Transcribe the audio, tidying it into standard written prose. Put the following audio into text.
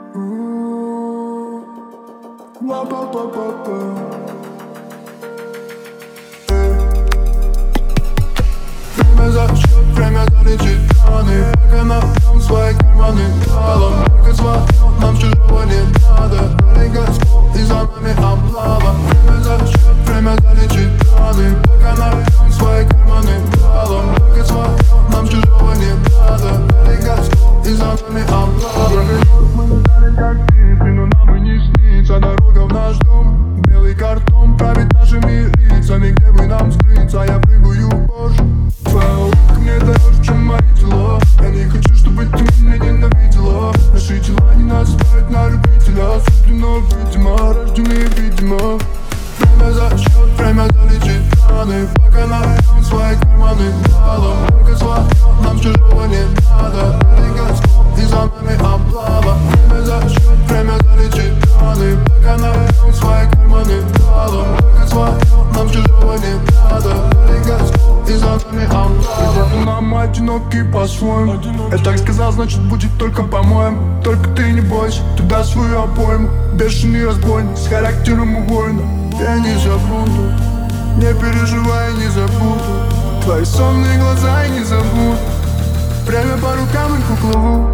Время за счет, время залечить раны. Пока набьем свои карманы талом. Только звонок, нам чужого не надо. Городской и за нами облава. Время за счет, время залечить раны. Пока набьем свои карманы талом. Только звонок, нам чужого не надо. Городской и за нами облава. Мы летали как птицы, но нам и не снится дорога в наш дом. Белый картон правит нашими лицами. Где бы нам скрыться, я прыгаю в Порш. Твоя улыбка мне дороже, чем мои дела. Я не хочу, чтобы ты меня ненавидела. Наши тела не настроят на любителя. Суждено, видимо, рождены, видимо. Время за счет, время залечить раны. Пока набьем свои карманы талом. Только звонок, нам чужого не надо. Городской и за нами облава. Время за счет, время залечить раны. Пока набьем свои карманы талом. Только звонок, нам чужого не надо. Городской и за нами облава. Нам одинокий по-своему. Я так сказал, значит будет только по-моему. Только ты не бойся, туда свою обойму. Бешеный разбойник с характером у воина. Я не забуду, не переживай, не забуду. Твои сонные глаза я не забуду. Время по рукам и куклову.